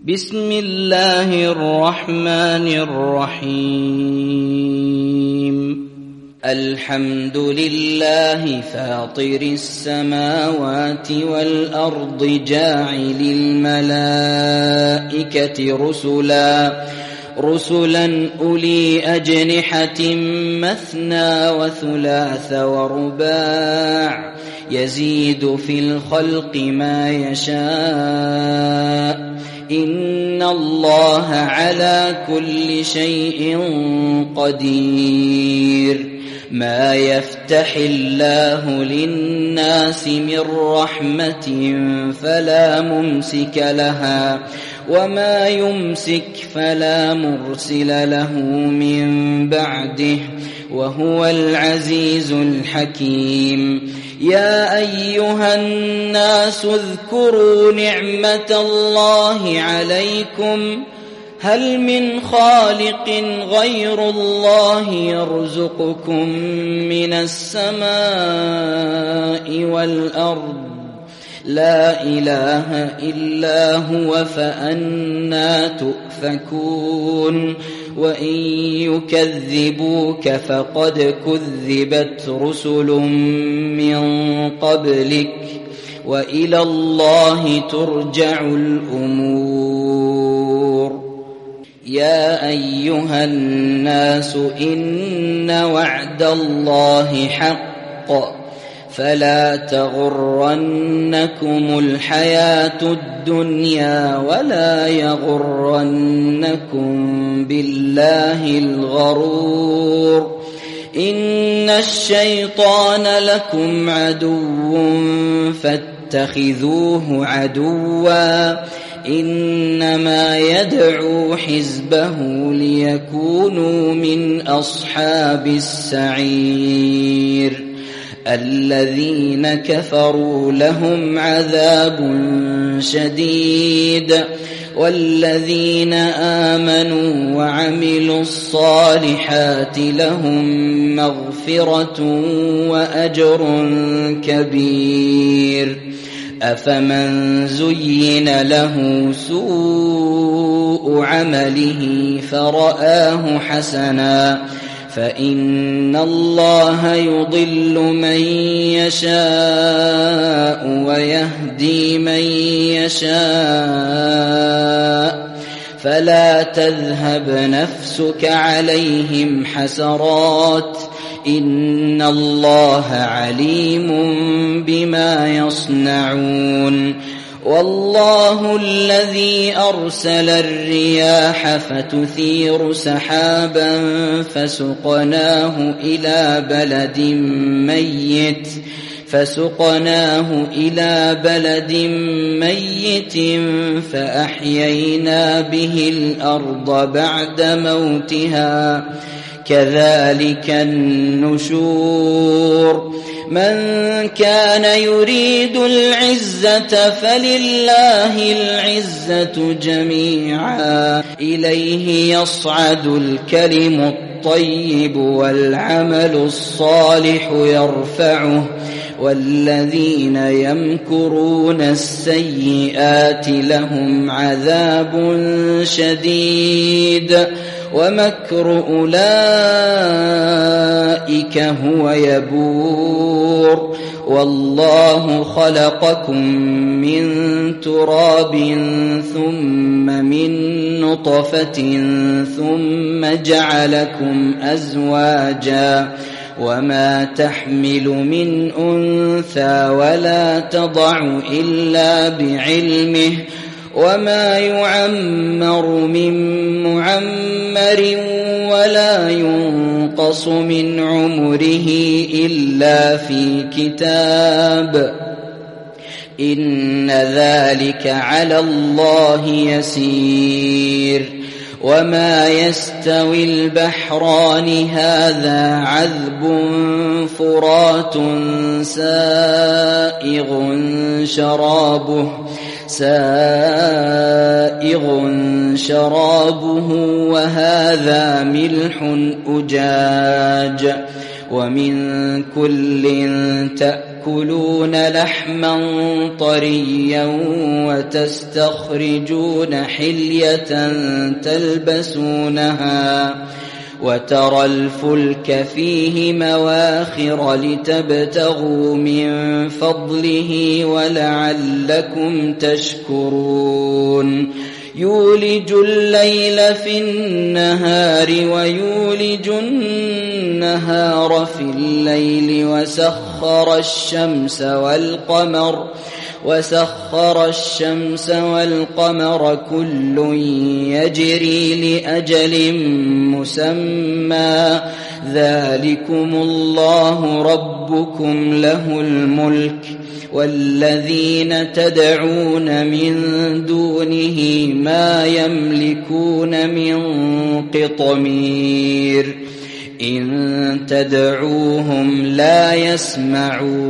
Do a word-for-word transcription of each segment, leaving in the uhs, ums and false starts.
بسم الله الرحمن الرحيم الحمد لله فاطر السماوات والأرض جاعل الملائكة رسلا رسلا أولي أجنحة مثنى وثلاث ورباع يزيد في الخلق ما يشاء إن الله على كل شيء قدير ما يفتح الله للناس من رحمة فلا ممسك لها وما يمسك فلا مرسل له من بعده وهو العزيز الحكيم يا أيها الناس اذكروا نعمة الله عليكم هل من خالق غير الله يرزقكم من السماء والأرض لا إله إلا هو فأنى تؤفكون وإن يكذبوك فقد كذبت رسل من قبلك وإلى الله ترجع الأمور يا أيها الناس إن وعد الله حق فلا تغرنكم الحياة الدنيا ولا يغرنكم بالله الغرور إن الشيطان لكم عدو فاتخذوه عدوا إنما يدعو حزبه ليكونوا من أصحاب السعير الذين كفروا لهم عذاب شديد والذين آمنوا وعملوا الصالحات لهم مغفرة وأجر كبير أفمن زين له سوء عمله فرآه حسنا فإن الله يضل من يشاء ويهدي من يشاء فلا تذهب نفسك عليهم حسرات إن الله عليم بما يصنعون والله الذي أرسل الرياح فتثير سحابا فسقناه إلى بلد ميت فسقناه إلى بلد ميت فأحيينا به الأرض بعد موتها كذلك النشور من كان يريد العزة فلله العزة جميعا إليه يصعد الكلم الطيب والعمل الصالح يرفعه والذين يمكرون السيئات لهم عذاب شديد ومكر أولئك هو يبور والله خلقكم من تراب ثم من نطفة ثم جعلكم أزواجا وما تحمل من أنثى ولا تضع إلا بعلمه وما يعمر من معمر ولا ينقص من عمره إلا في كتاب إن ذلك على الله يسير وما يستوي البحران هذا عذب فرات سائغ شرابه سائغ شرابه وهذا ملح أجاج ومن كل تأكل تأكلون لحما طريا وتستخرجون حلية تلبسونها وترى الفلك فيه مواخر لتبتغوا من فضله ولعلكم تشكرون يولج الليل في النهار ويولج النهار في الليل وسخر الشمس والقمر وسخر الشمس والقمر كل يجري لأجل مسمى ذلكم الله ربكم له الملك والذين تدعون من دونه ما يملكون من قطمير إن تدعوهم لا يسمعوا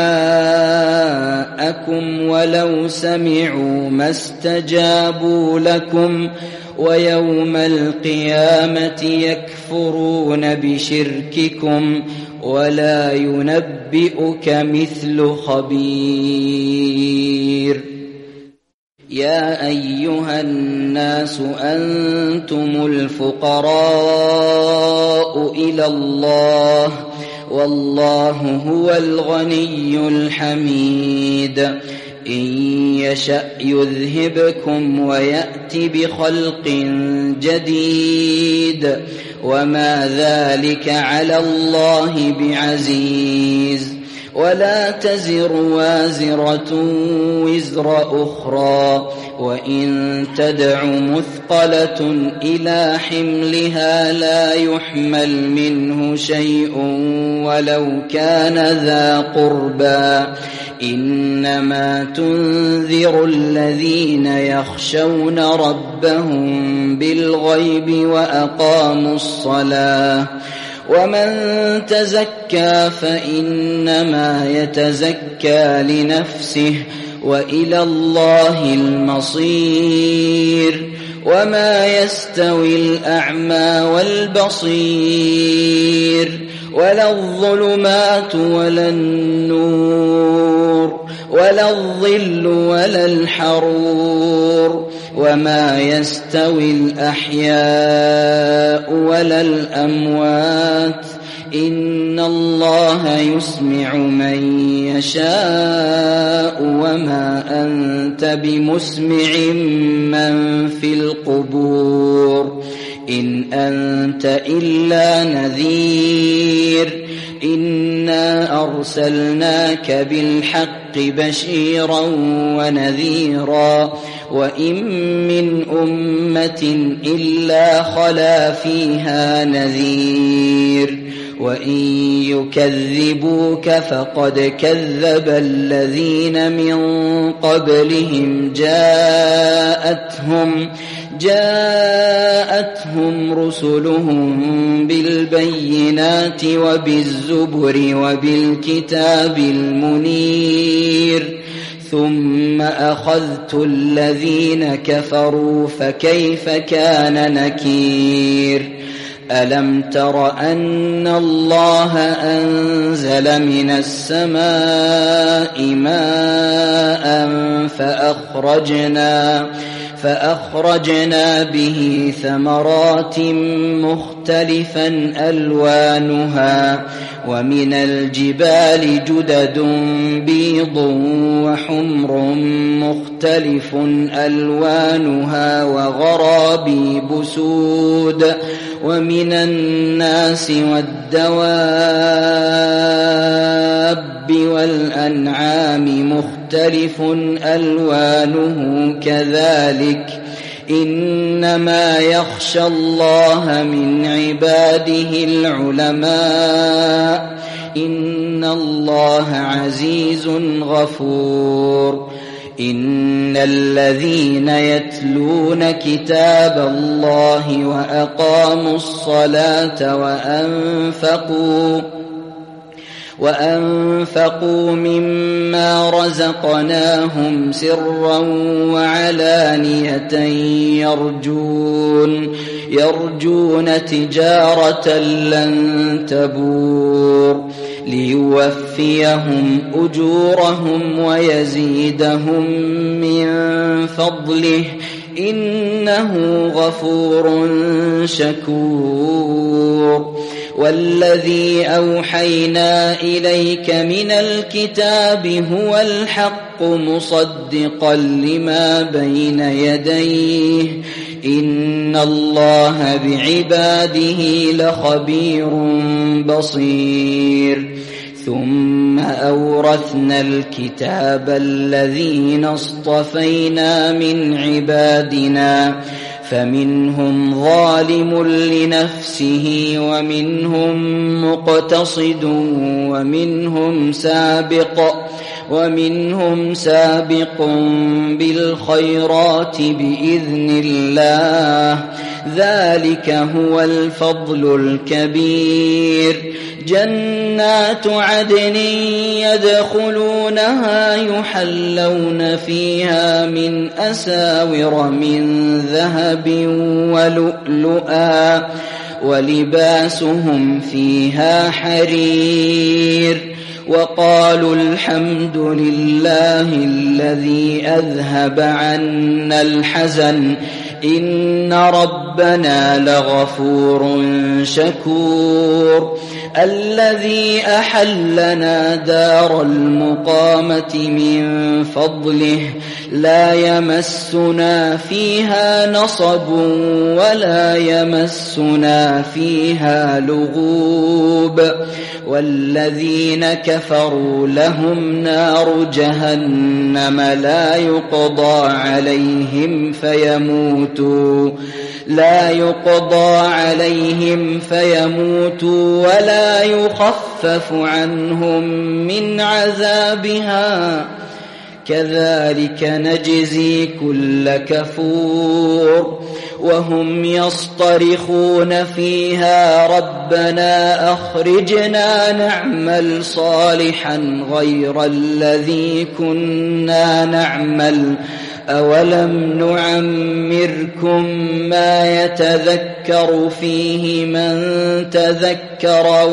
دعاءكم ولو سمعوا ما استجابوا لكم ويوم القيامة يكفرون بشرككم ولا ينبئك مثل خبير يا أيها الناس أنتم الفقراء إلى الله والله هو الغني الحميد إن يشأ يذهبكم ويأت بخلق جديد وما ذلك على الله بعزيز ولا تزر وازرة وزر أخرى وإن تدع مثقلة إلى حملها لا يحمل منه شيء ولو كان ذا قربى إنما تنذر الذين يخشون ربهم بالغيب وأقاموا الصلاة ومن تزكى فإنما يتزكى لنفسه وإلى الله المصير وما يستوي الأعمى والبصير ولا الظلمات ولا النور ولا الظل ولا الحرور وما يستوي الأحياء ولا الأموات إن الله يسمع من يشاء وما أنت بمسمع من في القبور إن أنت إلا نذير إنا أرسلناك بالحق بشيرا ونذيرا وإن من أمة إلا خلا فيها نذير وإن يكذبوك فقد كذب الذين من قبلهم جاءتهم جاءتهم رسلهم بالبينات وبالزبر وبالكتاب المنير ثم أخذت الذين كفروا فكيف كان نكير ألم تر أن الله أنزل من السماء ماء فأخرجنا فأخرجنا به ثمرات مختلفا ألوانها ومن الجبال جدد بيض وحمر مختلف ألوانها وغرابيب سود ومن الناس والدواب والأنعام مختلف ألوانه كذلك إنما يخشى الله من عباده العلماء إن الله عزيز غفور إن الذين يتلون كتاب الله وأقاموا الصلاة وأنفقوا وأنفقوا مما رزقناهم سرا وعلانية يرجون يرجون تجارة لن تبور ليوفيهم أجورهم ويزيدهم من فضله إنه غفور شكور. والذي أوحينا إليك من الكتاب هو الحق مصدقا لما بين يديه إن الله بعباده لخبير بصير. ثم أورثنا الكتاب الذين اصطفينا من عبادنا فمنهم ظالم لنفسه ومنهم مقتصد ومنهم سابق ومنهم سابق بالخيرات بإذن الله ذلك هو الفضل الكبير. جنات عدن يدخلونها يحلون فيها من أساور من ذهب ولؤلؤا ولباسهم فيها حرير. وقالوا الحمد لله الذي أذهب عنا الحزن إن ربنا لغفور شكور. الذي أحلنا دار المقامة من فضله لا يمسنا فيها نصب ولا يمسنا فيها لغوب. والذين كفروا لهم نار جهنم لا يقضى عليهم فيموتوا لا يقضى عليهم فيموتوا ولا يخفف عنهم من عذابها كذلك نجزي كل كفور. وهم يصطرخون فيها ربنا أخرجنا نعمل صالحا غير الذي كنا نعمل أولم نعمركم ما يتذكر فيه من تذكر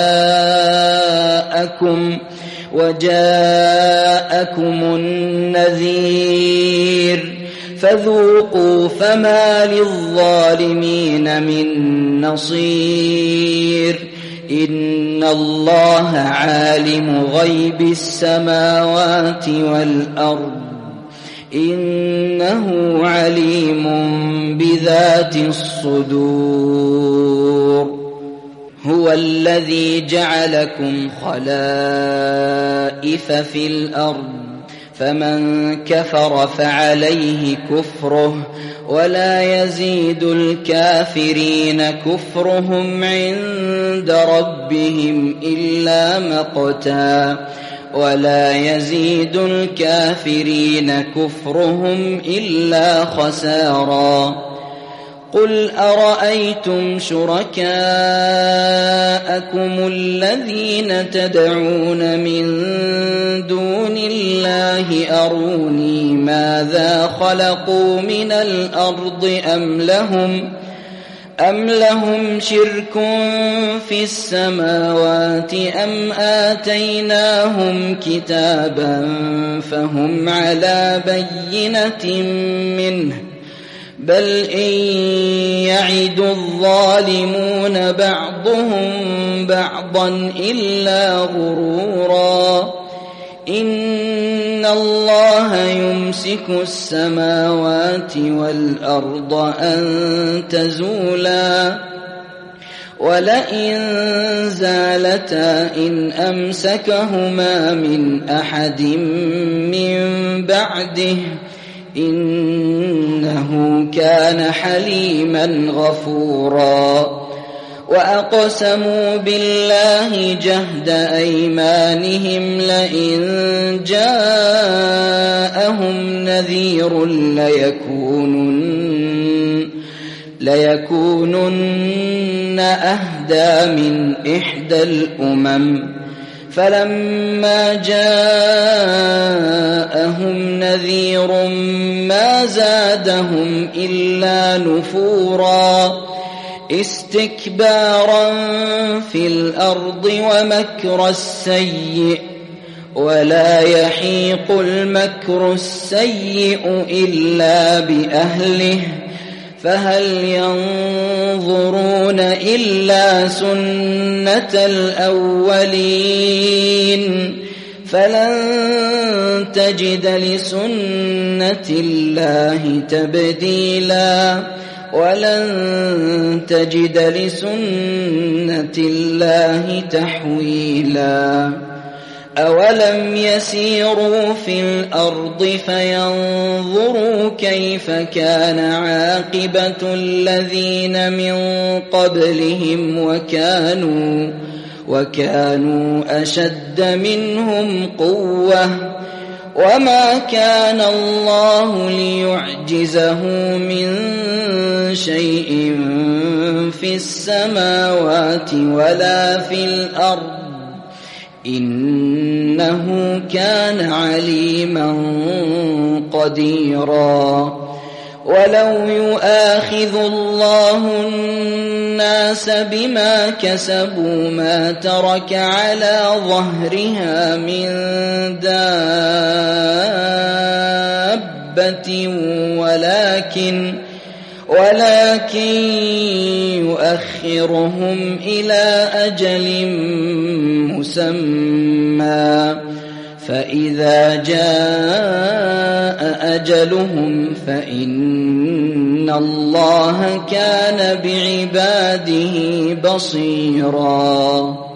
وجاءكم وجاءكم النذير فذوقوا فما للظالمين من نصير. إن الله عالم غيب السماوات والأرض إنه عليم بذات الصدور. هو الذي جعلكم خلائف في الأرض فمن كفر فعليه كفره ولا يزيد الكافرين كفرهم عند ربهم إلا مقتا ولا يزيد الكافرين كفرهم إلا خسارا. قل أرأيتم شركاءكم الذين تدعون من دون الله أروني ماذا خلقوا من الأرض أم لهم أم لهم شرك في السماوات أم آتيناهم كتابا فهم على بينة منه بل إن يعد الظالمون بعضهم بعضا إلا غرورا. إن الله يمسك السماوات والأرض أن تزولا ولئن زالتا إن أمسكهما من أحد من بعده إنه كان حليما غفورا. وأقسموا بالله جهد أيمانهم لئن جاءهم نذير ليكونن, ليكونن أهدى من إحدى الأمم فلما جاءهم نذير ما زادهم إلا نفورا. استكبارا في الأرض ومكر السيء ولا يحيق المكر السيء إلا بأهله فهل ينظرون إلا سنة الأولين فلن تجد لسنة الله تبديلا ولن تجد لسنة الله تحويلا أولم يسيروا في الأرض فينظروا كيف كان عاقبة الذين من قبلهم وكانوا وكانوا أشد منهم قوة وما كان الله ليعجزه من شيء في السماوات ولا في الأرض إنه كان عليما قديرا ولو يؤاخذ الله الناس بما كسبوا ما ترك على ظهرها من دابة ولكن ولكن يؤخرهم إلى أجل مسمى فإذا جاء أجلهم فإن الله كان بعباده بصيراً.